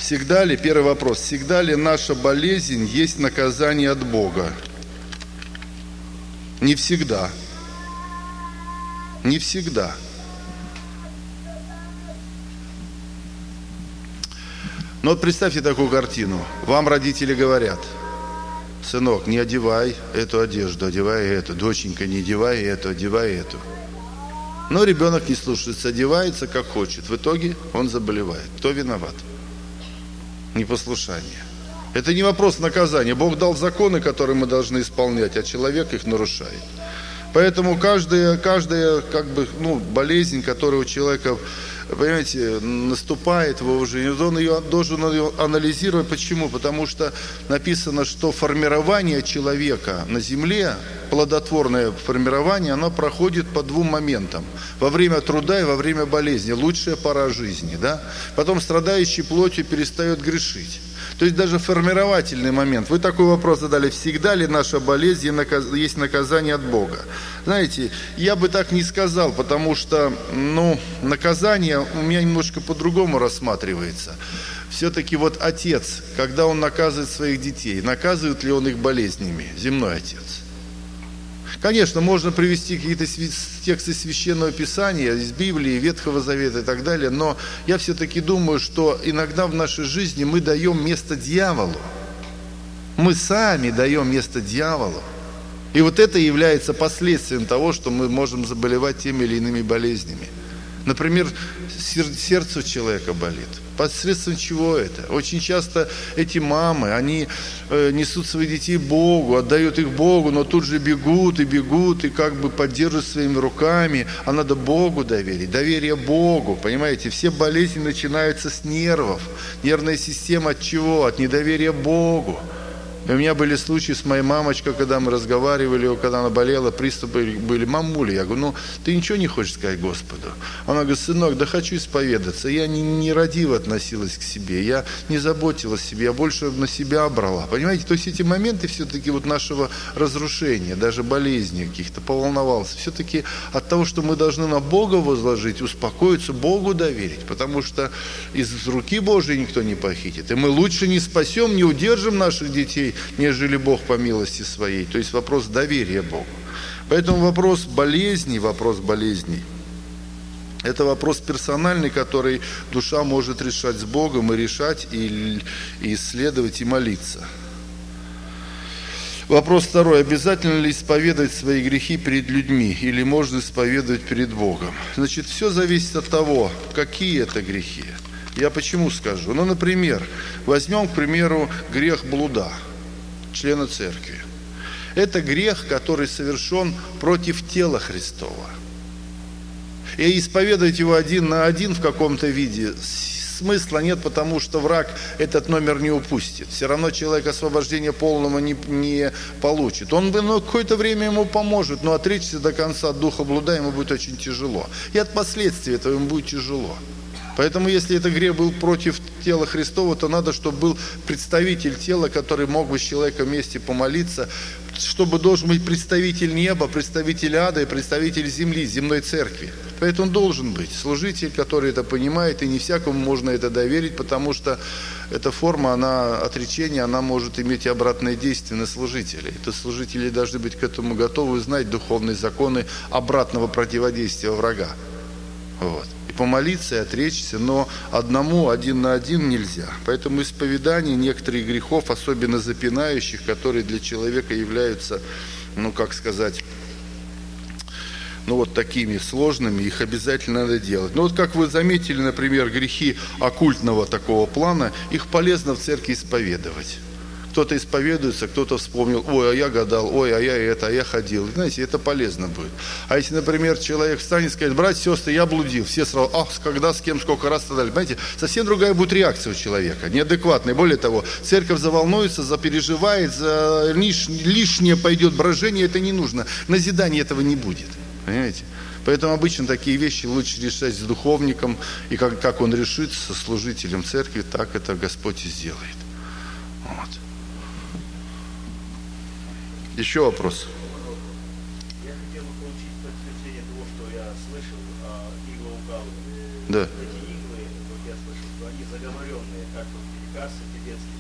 Всегда ли, первый вопрос, всегда ли наша болезнь есть наказание от Бога? Не всегда. Не всегда. Но вот представьте такую картину. Вам родители говорят: сынок, не одевай эту одежду, одевай эту. Доченька, не одевай эту, одевай эту. Но ребенок не слушается, одевается как хочет. В итоге он заболевает. Кто виноват? Непослушание. Это не вопрос наказания. Бог дал законы, которые мы должны исполнять, а человек их нарушает. Поэтому каждая болезнь, которая у человека, понимаете, наступает в его жизни, он должен ее анализировать. Почему? Потому что написано, что формирование человека на земле, плодотворное формирование, оно проходит по двум моментам. Во время труда и во время болезни. Лучшая пора жизни. Да? Потом страдающий плотью перестает грешить. То есть даже формировательный момент. Вы такой вопрос задали: всегда ли наша болезнь есть наказание от Бога? Знаете, я бы так не сказал, потому что, наказание у меня немножко по-другому рассматривается. Все-таки вот отец, когда он наказывает своих детей, наказывает ли он их болезнями? Земной отец. Конечно, можно привести какие-то тексты Священного Писания, из Библии, Ветхого Завета и так далее, но я все-таки думаю, что иногда в нашей жизни мы даем место дьяволу. Мы сами даем место дьяволу. И вот это является последствием того, что мы можем заболевать теми или иными болезнями. Например, сердце у человека болит. Посредством чего это? Очень часто эти мамы, они несут своих детей Богу, отдают их Богу, но тут же бегут и как бы поддерживают своими руками. А надо Богу доверить, доверие Богу, понимаете? Все болезни начинаются с нервов. Нервная система от чего? От недоверия Богу. И у меня были случаи с моей мамочкой, когда мы разговаривали, когда она болела, приступы были: мамуля, я говорю, ты ничего не хочешь сказать Господу? Она говорит: сынок, да хочу исповедаться. Я нерадиво относилась к себе, я не заботилась о себе, я больше на себя брала. Понимаете, то есть эти моменты все-таки вот нашего разрушения, даже болезни каких-то, поволновался. Все-таки от того, что мы должны на Бога возложить, успокоиться, Богу доверить, потому что из руки Божией никто не похитит. И мы лучше не спасем, не удержим наших детей, нежели Бог по милости своей. То есть вопрос доверия Богу. Поэтому вопрос болезней, это вопрос персональный, который душа может решать с Богом, и решать, и исследовать, и молиться. Вопрос второй. Обязательно ли исповедовать свои грехи перед людьми, или можно исповедовать перед Богом? Значит, все зависит от того, какие это грехи. Я почему скажу? Например, возьмем, к примеру, грех блуда члена церкви. Это грех, который совершен против тела Христова. И исповедовать его один на один в каком-то виде смысла нет, потому что враг этот номер не упустит. Все равно человек освобождения полного не получит. Он какое-то время ему поможет, но отречься до конца от духа блуда ему будет очень тяжело. И от последствий этого ему будет тяжело. Поэтому, если этот грех был против тела Христова, то надо, чтобы был представитель тела, который мог бы с человеком вместе помолиться, чтобы должен быть представитель неба, представитель ада и представитель земли, земной церкви. Поэтому должен быть служитель, который это понимает, и не всякому можно это доверить, потому что эта форма, отречения, она может иметь обратное действие на служителей. То служители должны быть к этому готовы, знать духовные законы обратного противодействия врага. Вот. Помолиться и отречься, но один на один нельзя. Поэтому исповедание некоторых грехов, особенно запинающих, которые для человека являются, такими сложными, их обязательно надо делать. Но вот как вы заметили, например, грехи оккультного такого плана, их полезно в церкви исповедовать. Кто-то исповедуется, кто-то вспомнил: ой, а я гадал, ой, а я ходил. Знаете, это полезно будет. А если, например, человек встанет и скажет: братья, сестры, я блудил, все сразу: когда, с кем, сколько раз, и так далее. Понимаете, совсем другая будет реакция у человека, неадекватная. Более того, церковь заволнуется, запереживает, лишнее пойдет брожение, это не нужно. Назидания этого не будет. Понимаете? Поэтому обычно такие вещи лучше решать с духовником, и как он решит, со служителем церкви, так это Господь и сделает. Вот. Еще вопрос? Я хотел бы получить подтверждение того, что я слышал, игла укалывает. Да. Эти иглы, вот я слышал, что они заговоренные, как вот лекарства тибетские.